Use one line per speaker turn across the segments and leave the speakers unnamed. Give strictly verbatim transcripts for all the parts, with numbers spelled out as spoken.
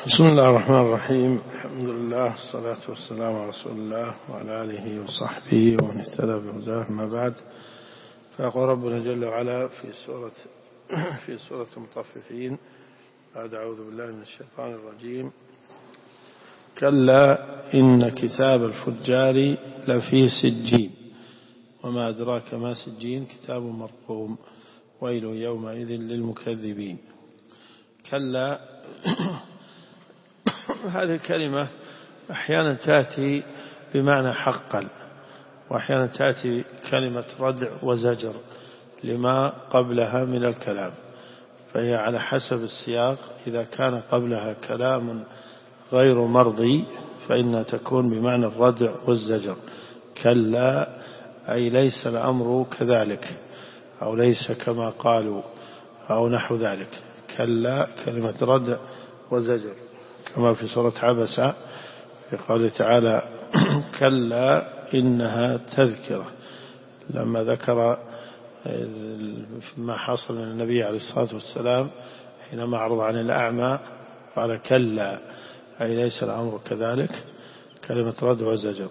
بسم الله الرحمن الرحيم. الحمد لله والصلاة والسلام على رسول الله وعلى آله وصحبه ومن اهتدى بهداه. ما بعد، فيقول ربنا جل وعلا في سورة في سورة المطففين بعد أعوذ بالله من الشيطان الرجيم: كلا إن كتاب الفجار لفي سجين وما أدراك ما سجين كتاب مرقوم ويل يومئذ للمكذبين. كلا هذه الكلمة أحيانا تأتي بمعنى حقا، وأحيانا تأتي كلمة ردع وزجر لما قبلها من الكلام، فهي على حسب السياق. إذا كان قبلها كلام غير مرضي فإنها تكون بمعنى الردع والزجر. كلا أي ليس الأمر كذلك، أو ليس كما قالوا، أو نحو ذلك. كلا كلمة ردع وزجر، كما في سورة عبسة في قوله تعالى: كلا إنها تذكرة، لما ذكر ما حصل من النبي عليه الصلاة والسلام حينما عرض عن الأعمى قال: كلا أي ليس الأمر كذلك، كلمة ردع وزجر.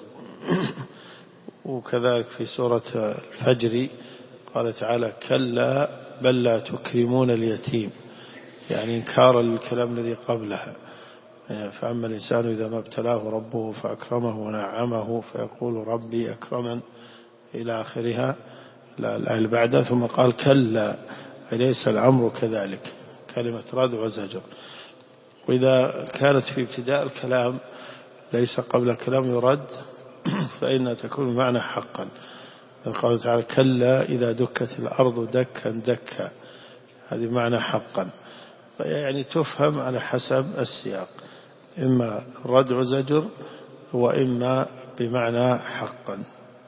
وكذلك في سورة الفجر قال تعالى: كلا بل لا تكرمون اليتيم، يعني إنكار الكلام الذي قبلها. فأما الإنسان إذا ما ابتلاه ربه فأكرمه ونعمه فيقول ربي أكرمن إلى آخرها الآية بعدها. ثم قال: كلا أليس الأمر كذلك، كلمة ردع وزجر. وإذا كانت في ابتداء الكلام ليس قبل الكلام يرد فإنها تكون معنى حقا. قال تعالى: كلا إذا دكت الأرض دكا دكا، هذه معنى حقا، يعني تفهم على حسب السياق، إما ردع وزجر وإما بمعنى حقا.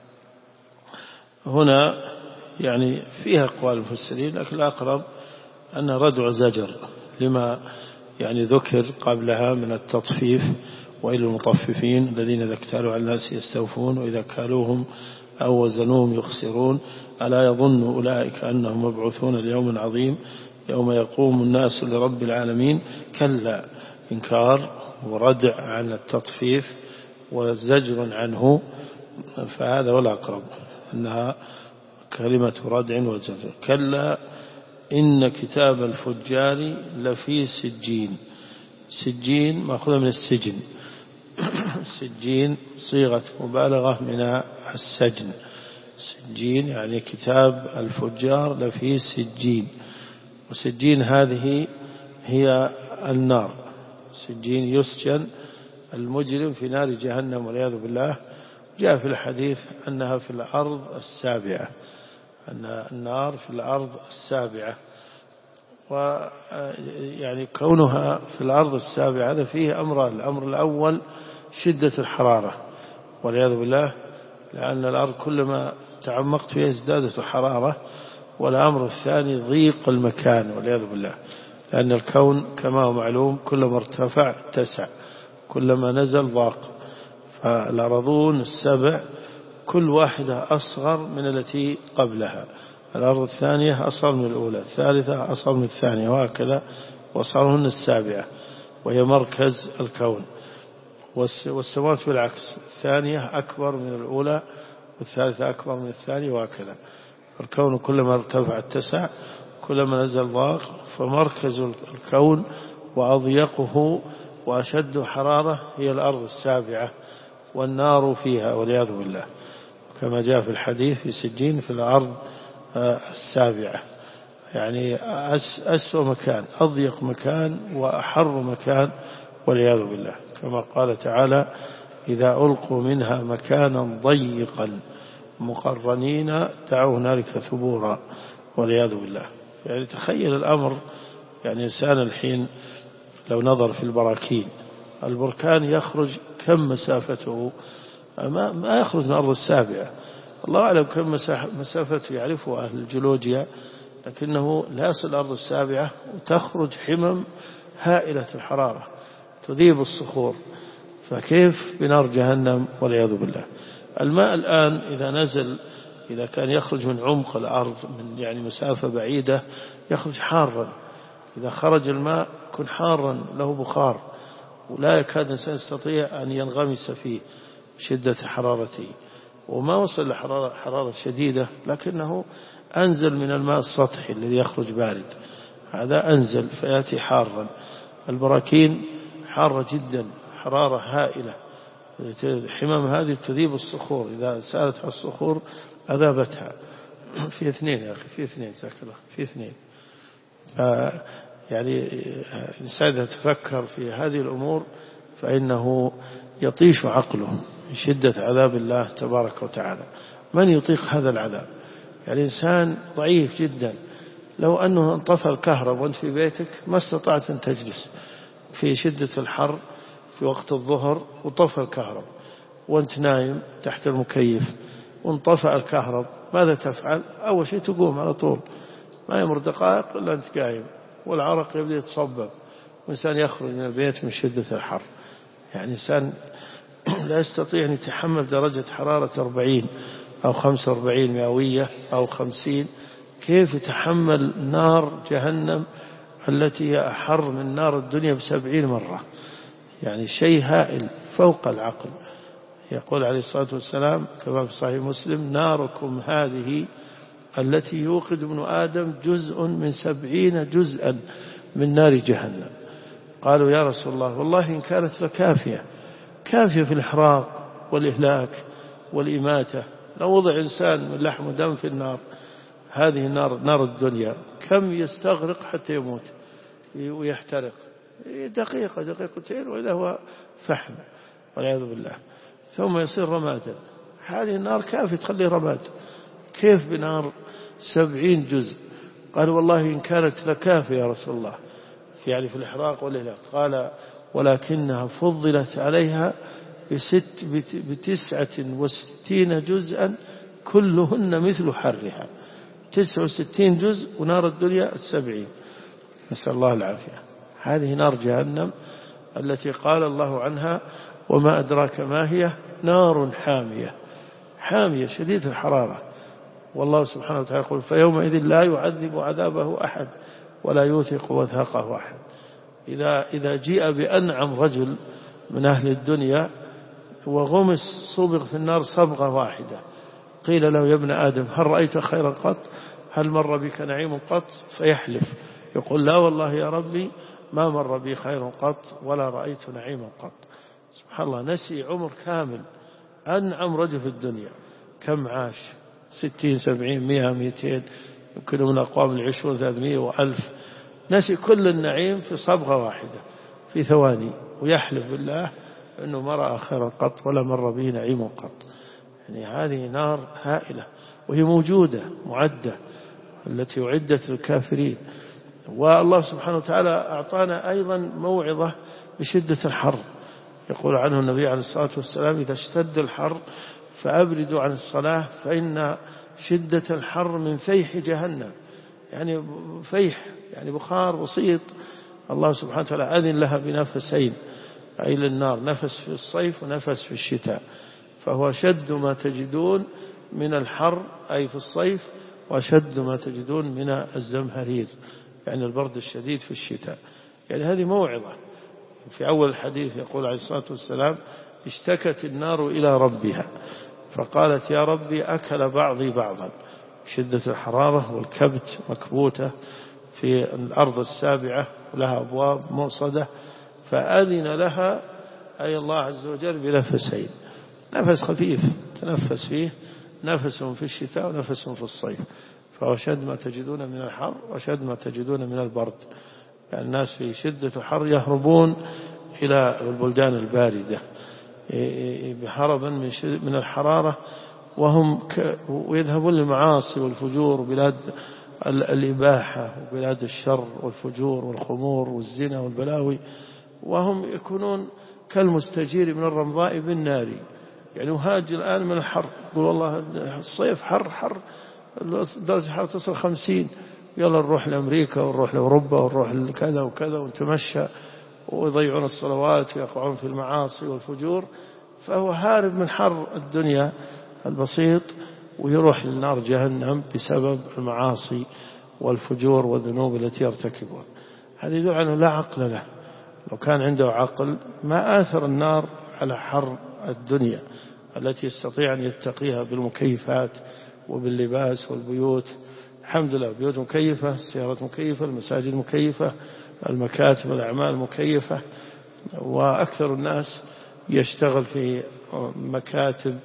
هنا يعني فيها أقوال المفسرين، لكن الأقرب أن ردع وزجر لما يعني ذكر قبلها من التطفيف: وإلى المطففين الذين إذا اكتالوا على الناس يستوفون وإذا كالوهم أو وزنوهم يخسرون ألا يظن أولئك أنهم مبعوثون ليوم عظيم يوم يقوم الناس لرب العالمين. كلا إنكار وردع عن التطفيف وزجر عنه، فهذا ولا أقرب أنها كلمة ردع وزجر. كلا إن كتاب الفجار لفي سجين. سجين مأخوذة من السجن، سجين صيغة مبالغة من السجن. سجين يعني كتاب الفجار لفي سجين، وسجين هذه هي النار. سجين يسجن المجرم في نار جهنم والعياذ بالله. جاء في الحديث أنها في الأرض السابعة، أن النار في الأرض السابعة، ويعني كونها في الأرض السابعة هذا فيه أمران: الأمر الأول شدة الحرارة والعياذ بالله، لأن الأرض كلما تعمقت فيها ازدادت الحرارة. والأمر الثاني ضيق المكان والعياذ بالله، لأن الكون كما هو معلوم كلما ارتفع اتسع، كلما نزل ضاق. فالأرضون السبع كل واحدة أصغر من التي قبلها، الأرض الثانية أصغر من الأولى، الثالثة أصغر من الثانية، وهكذا وصارهن السابعة، وهي مركز الكون. والسماوات بالعكس، الثانية أكبر من الأولى والثالثة أكبر من الثانية، وهكذا. الكون كلما ارتفع اتسع، كلما نزل ضاق. فمركز الكون وأضيقه وأشد حرارة هي الأرض السابعة، والنار فيها والعياذ بالله، كما جاء في الحديث في سجين في الأرض السابعة، يعني أسوأ مكان، أضيق مكان وأحر مكان والعياذ بالله، كما قال تعالى: إذا ألقوا منها مكانا ضيقا مقرنين دعوا هنالك ثبورا والعياذ بالله. يعني تخيل الأمر، يعني إنسان الحين لو نظر في البراكين، البركان يخرج كم مسافته؟ ما, ما يخرج من الأرض السابعة، الله أعلم كم مسافته يعرفه أهل الجيولوجيا، لكنه لا يصل الأرض السابعة وتخرج حمم هائلة الحرارة تذيب الصخور، فكيف بنار جهنم والعياذ بالله. الماء الآن إذا نزل، إذا كان يخرج من عمق الأرض من يعني مسافة بعيدة يخرج حارا، إذا خرج الماء يكون حارا له بخار، ولا يكاد الإنسان يستطيع أن ينغمس فيه شدة حرارته، وما وصل لحرارة حرارة شديدة، لكنه أنزل من الماء السطحي الذي يخرج بارد، هذا أنزل فيأتي حارا. البراكين حارة جدا، حرارة هائلة، الحمام هذه تذيب الصخور، إذا سالت على الصخور أذابتها. في اثنين يا أخي، في اثنين ساكرة، في اثنين. يعني الإنسان إذا تفكر في هذه الأمور فإنه يطيش عقله من شدة عذاب الله تبارك وتعالى. من يطيق هذا العذاب؟ يعني إنسان ضعيف جدا، لو أنه انطفى الكهرباء وانت في بيتك ما استطعت أن تجلس في شدة الحر في وقت الظهر، وطفى الكهرباء وانت نايم تحت المكيف وانطفى الكهرباء، ماذا تفعل؟ أول شيء تقوم على طول، ما يمر دقائق إلا أنت قايم، والعرق يبدأ يتصبب، وإنسان يخرج من البيت من شدة الحر. يعني إنسان لا يستطيع أن يتحمل درجة حرارة أربعين أو خمسة وأربعين مئوية أو خمسين، كيف يتحمل نار جهنم التي هي أحر من نار الدنيا بسبعين مرة؟ يعني شيء هائل فوق العقل. يقول عليه الصلاة والسلام كما في صحيح مسلم: ناركم هذه التي يوقد ابن آدم جزء من سبعين جزءا من نار جهنم. قالوا يا رسول الله والله إن كانت لكافية، كافية في الإحراق والإهلاك والإماتة. لو وضع إنسان من لحم ودم في النار، هذه النار نار الدنيا، كم يستغرق حتى يموت ويحترق؟ دقيقة دقيقتين وإذا هو فحم والعياذ بالله، ثم يصير رمادا. هذه النار كافية تخليه رماد، كيف بنار سبعين جزء؟ قال والله إن كانت لكافية يا رسول الله، يعني في الإحراق والإهلاك. قال ولكنها فضلت عليها بست بتسعة وستين جزءا كلهن مثل حرها، تسعة وستين جزء، ونار الدنيا السبعين، نسأل الله العافية. هذه نار جهنم التي قال الله عنها: وما أدراك ما هي، نار حامية، حامية شديدة الحرارة. والله سبحانه وتعالى يقول: فيومئذ لا يعذب عذابه أحد ولا يوثق وثاقه أحد. إذا, إذا جيء بأنعم رجل من أهل الدنيا وغمس صبغ في النار صبغة واحدة، قيل له: يا ابن آدم هل رأيت خيرا قط؟ هل مر بك نعيم قط؟ فيحلف يقول: لا والله يا ربي ما مر بي خير قط ولا رأيت نعيما قط. سبحان الله، نسي عمر كامل. أنعم رجل في الدنيا كم عاش؟ ستين سبعين مئة مئتين، يمكن من أقوام العشرون ثلاثمائة وألف. نسي كل النعيم في صبغة واحدة في ثواني، ويحلف بالله أنه ما رأى خيرا قط ولا مر به نعيم قط. يعني هذه نار هائلة، وهي موجودة معدة، التي أعدت للكافرين. والله سبحانه وتعالى أعطانا أيضا موعظة بشدة الحر. يقول عنه النبي عليه الصلاة والسلام: إذا اشتد الحر فأبردوا عن الصلاة فإن شدة الحر من فيح جهنم. يعني فيح يعني بخار بسيط، الله سبحانه وتعالى أذن لها بنفسين، أي للنار، نفس في الصيف ونفس في الشتاء، فهو شد ما تجدون من الحر أي في الصيف، وشد ما تجدون من الزمهرير يعني البرد الشديد في الشتاء. يعني هذه موعظة. في أول الحديث يقول عليه الصلاة والسلام: اشتكت النار إلى ربها فقالت: يا ربي أكل بعضي بعضا. شدة الحرارة والكبت مكبوتة في الأرض السابعة، لها أبواب موصدة، فأذن لها أي الله عز وجل بنفسين، نفس خفيف تنفس فيه، نفس في الشتاء ونفس في الصيف، فهو شد ما تجدون من الحر وشد ما تجدون من البرد. يعني الناس في شدة الحر يهربون إلى البلدان الباردة هربا من الحرارة، وهم ويذهبون للمعاصي والفجور وبلاد الإباحة وبلاد الشر والفجور والخمور والزنا والبلاوي، وهم يكونون كالمستجير من الرمضاء بالنار. يعني مهاجر الآن من الحر، يقول والله الصيف حر حر، درجة الحرارة تصل خمسين، يلا نروح لأمريكا ونروح لأوروبا ونروح لكذا وكذا ونتمشى، ويضيعون الصلوات ويقعون في المعاصي والفجور. فهو هارب من حر الدنيا البسيط ويروح للنار جهنم بسبب المعاصي والفجور والذنوب التي يرتكبها. هذا يدل عنه لا عقل له، لو كان عنده عقل ما آثر النار على حر الدنيا التي يستطيع أن يتقيها بالمكيفات وباللباس والبيوت. الحمد لله بيوت مكيفة، السيارات مكيفة، المساجد مكيفة، المكاتب والأعمال مكيفة، وأكثر الناس يشتغل في مكاتب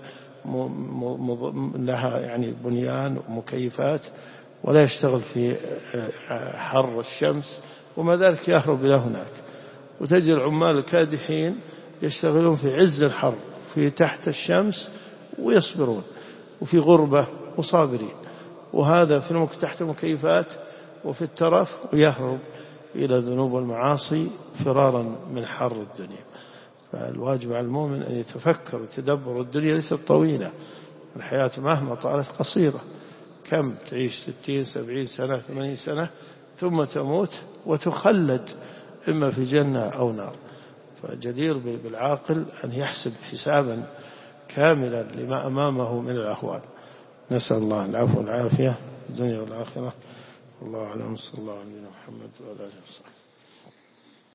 لها يعني بنيان ومكيفات، ولا يشتغل في حر الشمس، وما ذلك يهرب إلى هناك. وتجد العمال الكادحين يشتغلون في عز الحر في تحت الشمس ويصبرون وفي غربة وصابرين، وهذا في المك تحت المكيفات وفي الترف، ويهرب إلى الذنوب والمعاصي فرارا من حر الدنيا. فالواجب على المؤمن أن يتفكر ويتدبر. الدنيا ليست طويلة، الحياة مهما طالت قصيرة. كم تعيش ستين سبعين سنة ثمانين سنة ثم تموت وتخلد إما في جنة أو نار. فجدير بالعاقل أن يحسب حسابا كاملا لما أمامه من الأهوال. نسأل الله العفو والعافية في الدنيا والآخرة. الله أعلم. صلى الله عليه محمد وعلى آله وصحبه.